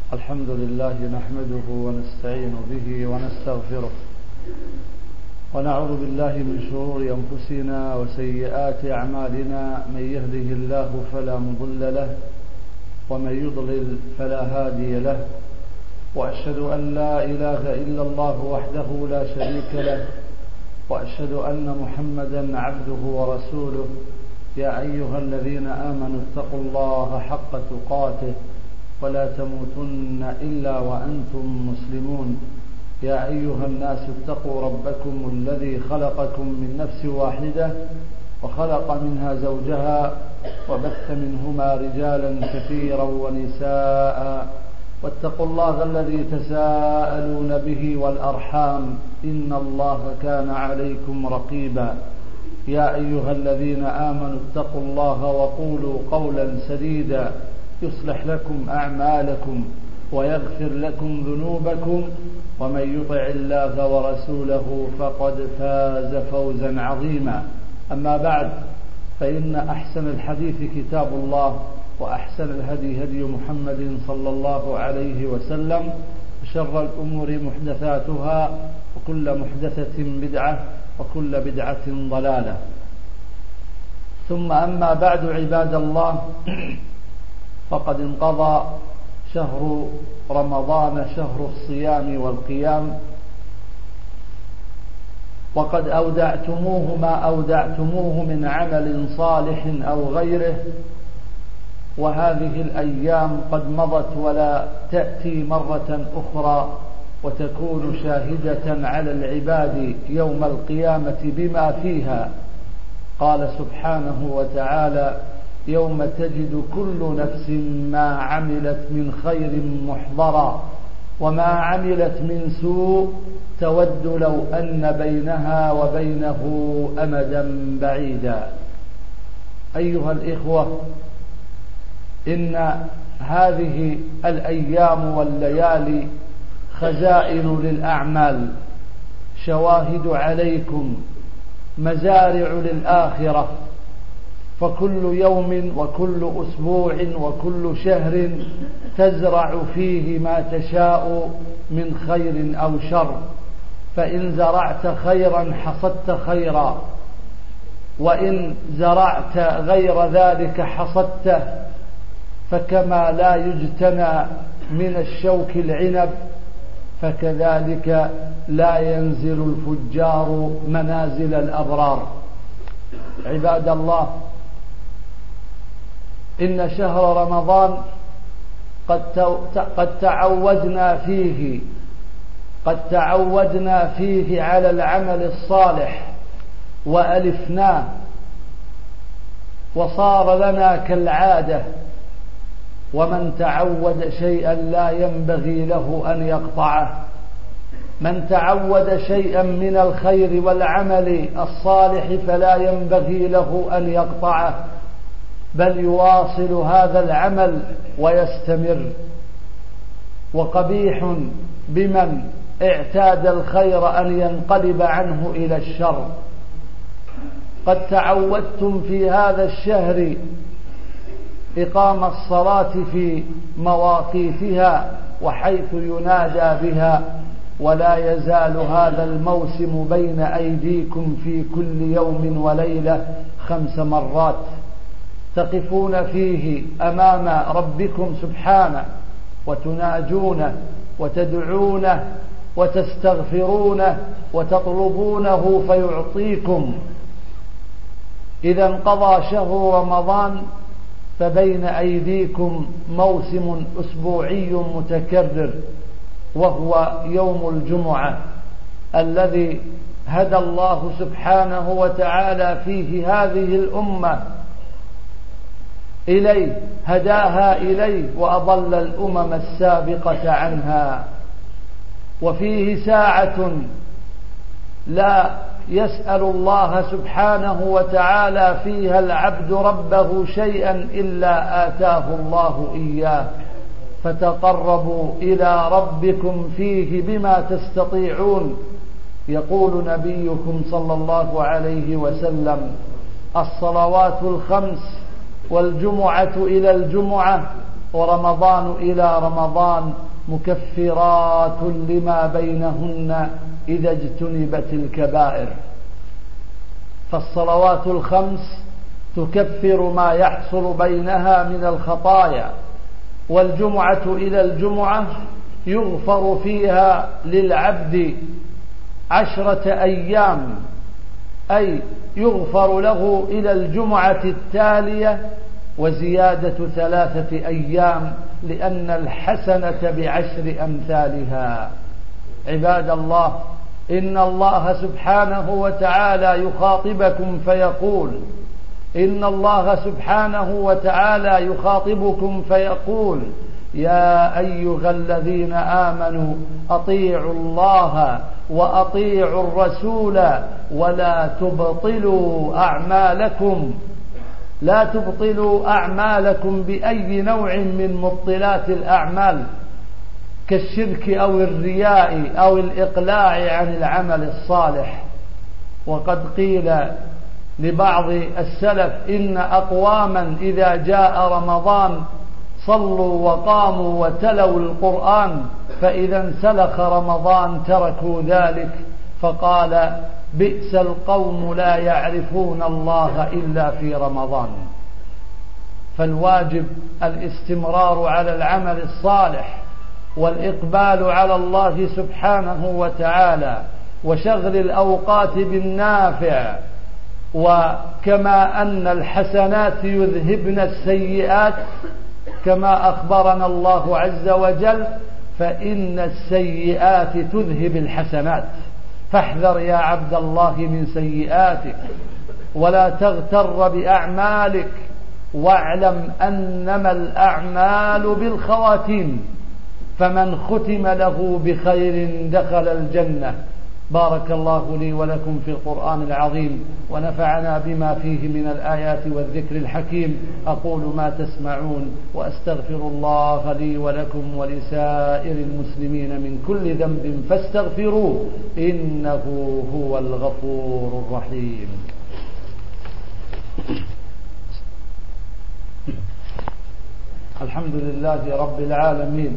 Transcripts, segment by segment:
الحمد لله نحمده ونستعين به ونستغفره ونعوذ بالله من شرور أنفسنا وسيئات أعمالنا. من يهده الله فلا مضل له ومن يضلل فلا هادي له، وأشهد أن لا إله إلا الله وحده لا شريك له، وأشهد أن محمدا عبده ورسوله. يا أيها الذين آمنوا اتقوا الله حق تقاته ولا تموتن إلا وأنتم مسلمون. يا أيها الناس اتقوا ربكم الذي خلقكم من نفس واحدة وخلق منها زوجها وبث منهما رجالا كثيرا ونساء، واتقوا الله الذي تساءلون به والأرحام إن الله كان عليكم رقيبا. يا أيها الذين آمنوا اتقوا الله وقولوا قولا سديدا يصلح لكم أعمالكم ويغفر لكم ذنوبكم، ومن يطع الله ورسوله فقد فاز فوزا عظيما. أما بعد، فإن أحسن الحديث كتاب الله، وأحسن الهدي هدي محمد صلى الله عليه وسلم، وشر الأمور محدثاتها، وكل محدثة بدعة، وكل بدعة ضلالة. ثم أما بعد، عباد الله، فقد انقضى شهر رمضان، شهر الصيام والقيام، وقد أودعتموه ما أودعتموه من عمل صالح أو غيره، وهذه الأيام قد مضت ولا تأتي مرة أخرى، وتكون شاهدة على العباد يوم القيامة بما فيها. قال سبحانه وتعالى: يوم تجد كل نفس ما عملت من خير محضرا وما عملت من سوء تود لو أن بينها وبينه أمدا بعيدا. أيها الإخوة، إن هذه الأيام والليالي خزائن للأعمال، شواهد عليكم، مزارع للآخرة، فكل يوم وكل أسبوع وكل شهر تزرع فيه ما تشاء من خير أو شر، فإن زرعت خيرا حصدت خيرا، وإن زرعت غير ذلك حصدته. فكما لا يجتنى من الشوك العنب، فكذلك لا ينزل الفجار منازل الأبرار. عباد الله، إن شهر رمضان قد تعودنا فيه على العمل الصالح وألفناه، وصار لنا كالعادة، ومن تعود شيئا لا ينبغي له أن يقطعه. من تعود شيئا من الخير والعمل الصالح فلا ينبغي له أن يقطعه، بل يواصل هذا العمل ويستمر. وقبيح بمن اعتاد الخير أن ينقلب عنه إلى الشر. قد تعودتم في هذا الشهر إقام الصلاة في مواقيتها وحيث ينادى بها، ولا يزال هذا الموسم بين أيديكم في كل يوم وليلة 5 مرات تقفون فيه أمام ربكم سبحانه، وتناجونه وتدعونه وتستغفرونه وتطلبونه فيعطيكم. إذا انقضى شهر رمضان فبين أيديكم موسم أسبوعي متكرر، وهو يوم الجمعة الذي هدى الله سبحانه وتعالى فيه هذه الأمة إليه، هداها إليه وأضل الأمم السابقة عنها. وفيه ساعة لا يسأل الله سبحانه وتعالى فيها العبد ربه شيئا إلا آتاه الله إياه، فتقربوا إلى ربكم فيه بما تستطيعون. يقول نبيكم صلى الله عليه وسلم: الصلوات الخمس والجمعة إلى الجمعة ورمضان إلى رمضان مكفرات لما بينهن إذا اجتنبت الكبائر. فالصلوات الخمس تكفر ما يحصل بينها من الخطايا، والجمعة إلى الجمعة يغفر فيها للعبد 10 أيام، أي يغفر له إلى الجمعة التالية وزيادة 3 أيام، لأن الحسنة ب10 أمثالها. عباد الله، إن الله سبحانه وتعالى يخاطبكم فيقول إن الله سبحانه وتعالى يخاطبكم فيقول: يا أيها الذين آمنوا أطيعوا الله وأطيعوا الرسول ولا تبطلوا أعمالكم. لا تبطلوا أعمالكم بأي نوع من مبطلات الأعمال كالشرك أو الرياء أو الإقلاع عن العمل الصالح. وقد قيل لبعض السلف: إن أقواما إذا جاء رمضان صلوا وقاموا وتلوا القرآن، فإذا انسلخ رمضان تركوا ذلك. فقال: بئس القوم لا يعرفون الله إلا في رمضان. فالواجب الاستمرار على العمل الصالح والإقبال على الله سبحانه وتعالى وشغل الأوقات بالنافع. وكما أن الحسنات يذهبن السيئات كما أخبرنا الله عز وجل، فإن السيئات تذهب الحسنات. فاحذر يا عبد الله من سيئاتك ولا تغتر بأعمالك، واعلم أنما الأعمال بالخواتيم، فمن ختم له بخير دخل الجنة. بارك الله لي ولكم في القرآن العظيم، ونفعنا بما فيه من الآيات والذكر الحكيم. أقول ما تسمعون، وأستغفر الله لي ولكم ولسائر المسلمين من كل ذنب فاستغفروه إنه هو الغفور الرحيم. الحمد لله رب العالمين،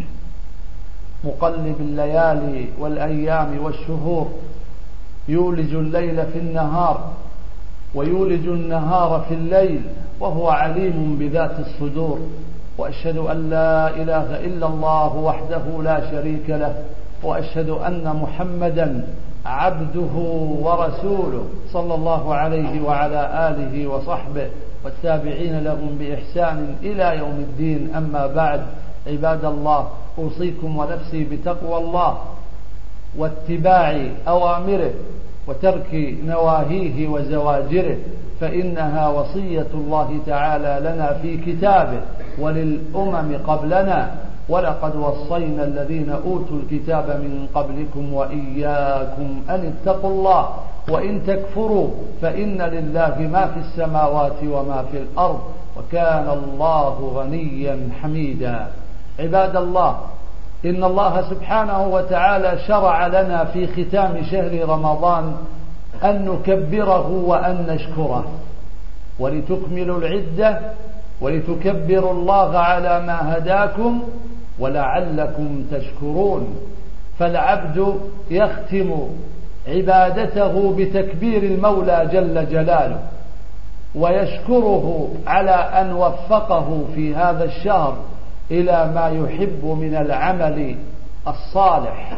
مقلب الليالي والأيام والشهور، يولج الليل في النهار ويولج النهار في الليل، وهو عليم بذات الصدور. وأشهد أن لا إله إلا الله وحده لا شريك له، وأشهد أن محمدا عبده ورسوله صلى الله عليه وعلى آله وصحبه والتابعين لهم بإحسان إلى يوم الدين. أما بعد، عباد الله، أوصيكم ونفسي بتقوى الله واتباع أوامره وترك نواهيه وزواجره، فإنها وصية الله تعالى لنا في كتابه وللأمم قبلنا: ولقد وصينا الذين أوتوا الكتاب من قبلكم وإياكم أن اتقوا الله وإن تكفروا فإن لله ما في السماوات وما في الأرض وكان الله غنيا حميدا. عباد الله، إن الله سبحانه وتعالى شرع لنا في ختام شهر رمضان أن نكبره وأن نشكره، ولتكملوا العدة ولتكبروا الله على ما هداكم ولعلكم تشكرون. فالعبد يختم عبادته بتكبير المولى جل جلاله، ويشكره على أن وفقه في هذا الشهر إلى ما يحب من العمل الصالح.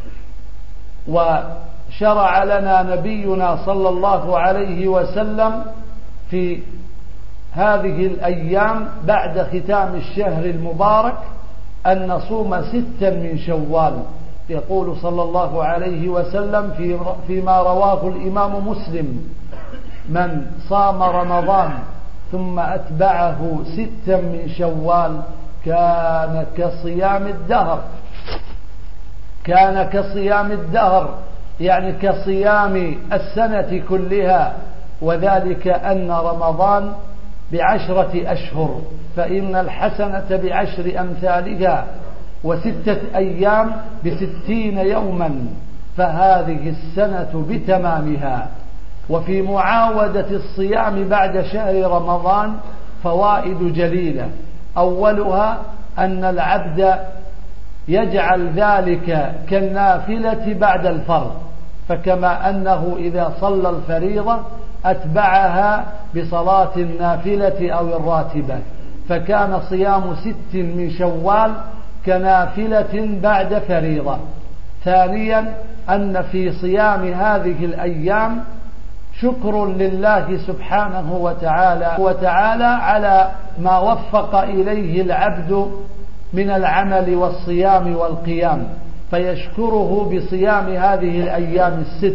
وشرع لنا نبينا صلى الله عليه وسلم في هذه الأيام بعد ختام الشهر المبارك أن نصوم 6 من شوال. يقول صلى الله عليه وسلم فيما رواه الإمام مسلم: من صام رمضان ثم أتبعه 6 من شوال كان كصيام الدهر. كان كصيام الدهر، يعني كصيام السنة كلها. وذلك أن رمضان ب10 أشهر، فإن الحسنة ب10 أمثالها، و6 أيام ب60 يوما، فهذه السنة بتمامها. وفي معاودة الصيام بعد شهر رمضان فوائد جليلة. أولها أن العبد يجعل ذلك كالنافلة بعد الفرض، فكما أنه إذا صلى الفريضة أتبعها بصلاة النافلة أو الراتبة، فكان صيام 6 من شوال كنافلة بعد فريضة. ثانيا أن في صيام هذه الأيام شكر لله سبحانه وتعالى على ما وفق إليه العبد من العمل والصيام والقيام، فيشكره بصيام هذه الأيام 6.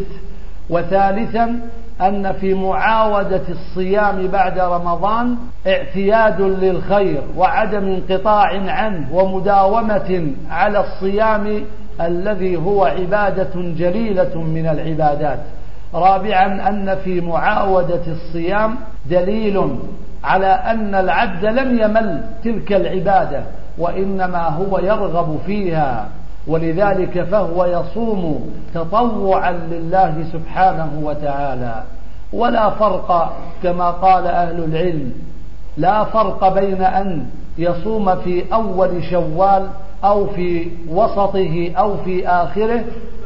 وثالثا أن في معاودة الصيام بعد رمضان اعتياد للخير وعدم انقطاع عنه ومداومة على الصيام الذي هو عبادة جليلة من العبادات. رابعا أن في معاودة الصيام دليل على أن العبد لم يمل تلك العبادة، وإنما هو يرغب فيها، ولذلك فهو يصوم تطوعا لله سبحانه وتعالى. ولا فرق كما قال أهل العلم، لا فرق بين أن يصوم في أول شوال أو في وسطه أو في آخره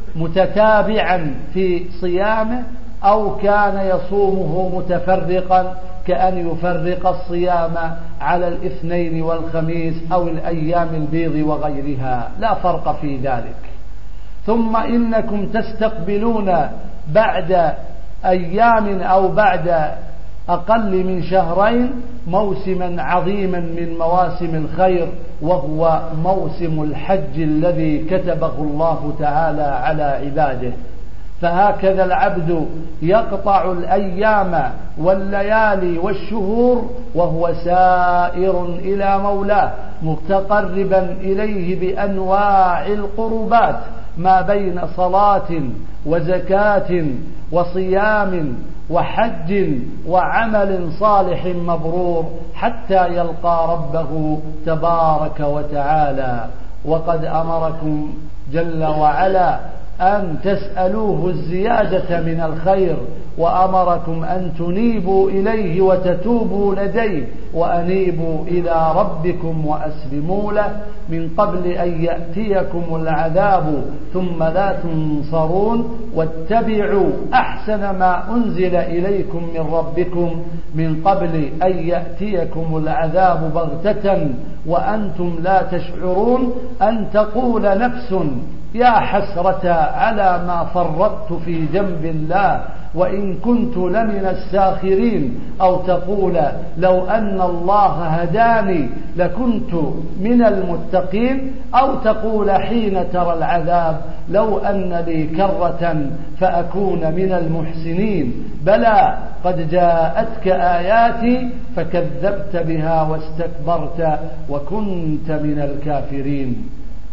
متتابعا في صيامه، أو كان يصومه متفرقا كأن يفرق الصيام على الاثنين والخميس أو الأيام البيض وغيرها، لا فرق في ذلك. ثم إنكم تستقبلون بعد أيام أو بعد أقل من شهرين موسما عظيما من مواسم الخير، وهو موسم الحج الذي كتبه الله تعالى على عباده. فهكذا العبد يقطع الأيام والليالي والشهور وهو سائر إلى مولاه متقربا إليه بأنواع القربات ما بين صلاة وزكاة وصيام وحج وعمل صالح مبرور حتى يلقى ربه تبارك وتعالى. وقد أمركم جل وعلا أن تسألوه الزيادة من الخير، وأمركم أن تنيبوا إليه وتتوبوا لديه، وأنيبوا إلى ربكم وأسلموا له من قبل أن يأتيكم العذاب ثم لا تنصرون، واتبعوا أحسن ما أنزل إليكم من ربكم من قبل أن يأتيكم العذاب بغتة وأنتم لا تشعرون، أن تقول نفس يا حسرة على ما فرطت في جنب الله وإن كنت لمن الساخرين، أو تقول لو أن الله هداني لكنت من المتقين، أو تقول حين ترى العذاب لو أن لي كرة فأكون من المحسنين. بلى قد جاءتك آياتي فكذبت بها واستكبرت وكنت من الكافرين.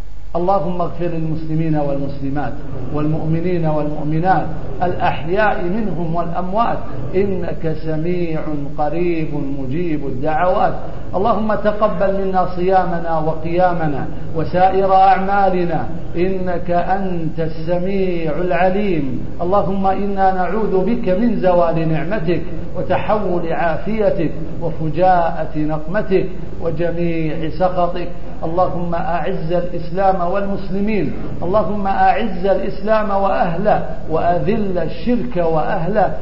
اللهم اغفر للمسلمين والمسلمات والمؤمنين والمؤمنات الأحياء منهم والأموات، إنك سميع قريب مجيب الدعوات. اللهم تقبل منا صيامنا وقيامنا وسائر أعمالنا، إنك أنت السميع العليم. اللهم إنا نعوذ بك من زوال نعمتك وتحول عافيتك وفجاءة نقمتك وجميع سخطك. اللهم أعز الإسلام والمسلمين، اللهم أعز الإسلام وأهله وأذل الشرك وأهله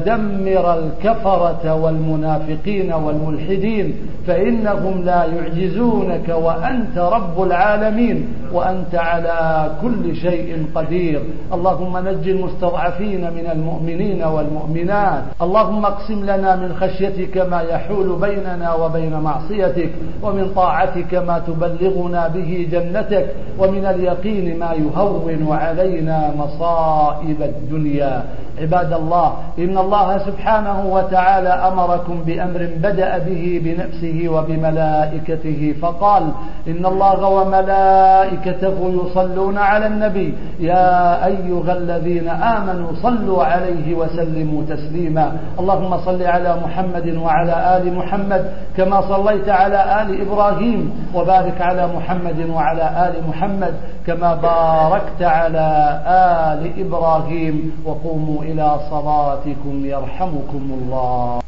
ودمر الكفرة والمنافقين والملحدين، فإنهم لا يعجزونك وأنت رب العالمين وأنت على كل شيء قدير. اللهم نج المستضعفين من المؤمنين والمؤمنات. اللهم اقسم لنا من خشيتك ما يحول بيننا وبين معصيتك، ومن طاعتك ما تبلغنا به جنتك، ومن اليقين ما يهون علينا مصائب الدنيا. عباد الله، إن الله سبحانه وتعالى أمركم بأمر بدأ به بنفسه وبملائكته فقال: إن الله وملائكته يصلون على النبي يا أيها الذين آمنوا صلوا عليه وسلموا تسليما. اللهم صل على محمد وعلى آل محمد كما صليت على آل إبراهيم، وبارك على محمد وعلى آل محمد كما باركت على آل إبراهيم. وقوموا إلى صلاتكم يرحمكم الله.